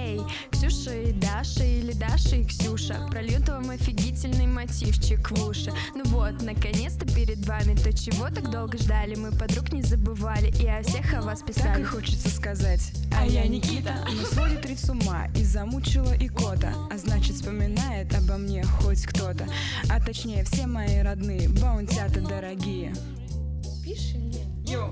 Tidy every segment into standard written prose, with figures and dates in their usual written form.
Эй, Ксюша и Даша или Даша и Ксюша прольют вам офигительный мотивчик в уши. Ну вот, наконец-то перед вами то, чего так долго ждали. Мы подруг не забывали и о всех о вас писали. Так и хочется сказать: а я Никита. Но сводит речь с ума и замучила икота, а значит вспоминает обо мне хоть кто-то. А точнее все мои родные баунтята дорогие. Пиши мне. Йоу.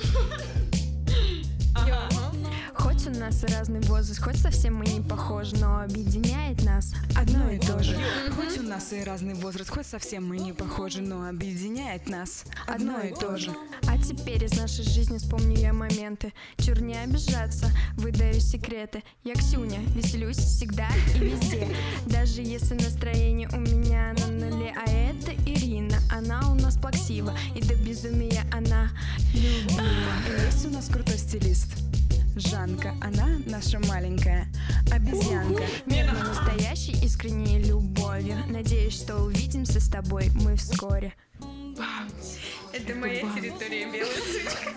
Хоть у нас и разный возраст, хоть совсем мы не похожи, но объединяет нас Одно и то же. Хоть у нас и разный возраст, хоть совсем мы не похожи, но объединяет нас одно и то же. А теперь из нашей жизни вспомню я моменты. Чур не обижаться, выдаю секреты. Я Ксюня, веселюсь всегда и везде, даже если настроение у меня на нуле. А это Ирина, она у нас плаксива, и до безумия она любима. Есть у нас крутой стилист Жанка, она наша маленькая обезьянка. Мир на настоящей искренней любовью. Надеюсь, что увидимся с тобой мы вскоре. Это моя территория, белая сучка.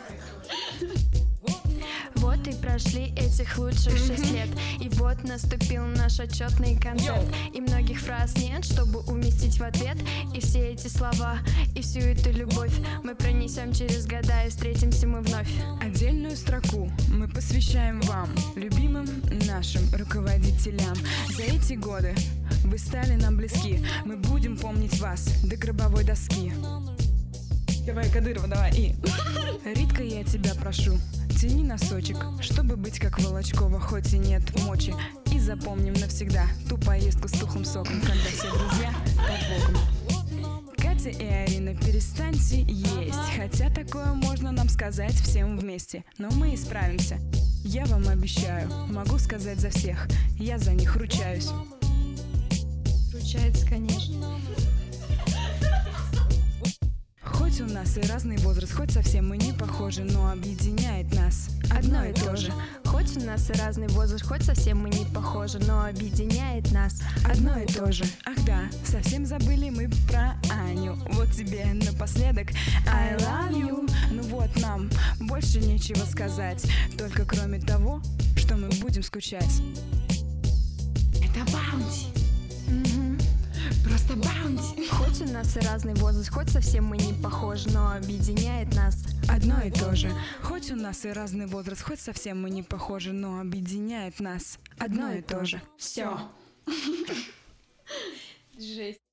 Вот и прошли этих лучших 6 лет, и вот наступил наш отчетный концерт. И многих фраз нет, чтобы уместить в ответ. И все эти слова, и всю эту любовь мы пронесем через года, и встретимся мы вновь. Отдельную строку мы посвящаем вам, любимым нашим руководителям. За эти годы вы стали нам близки, мы будем помнить вас до гробовой доски. Давай, Кадырова, давай, и... Ритка, я тебя прошу, тяни носочек, чтобы быть как Волочкова, хоть и нет мочи. И запомним навсегда ту поездку с тухлым соком, когда все друзья под боком. Катя и Арина, перестаньте есть, хотя такое можно нам сказать всем вместе. Но мы исправимся, я вам обещаю, могу сказать за всех, я за них ручаюсь. Ручается, конечно. Хоть у нас и разный возраст, хоть совсем мы не похожи, но объединяет нас одно и то же. Хоть у нас и разный возраст, хоть совсем мы не похожи, но объединяет нас Одно и то же. Ах да, совсем забыли мы про Аню. Вот тебе напоследок I love you. Ну вот нам больше нечего сказать, только кроме того, что мы будем скучать. Это баунти. Просто баунти. Хоть у нас и разный возраст, хоть совсем мы не похожи, но объединяет нас Одно и то же. Хоть у нас и разный возраст, хоть совсем мы не похожи, но объединяет нас одно и то же. Все. Жесть.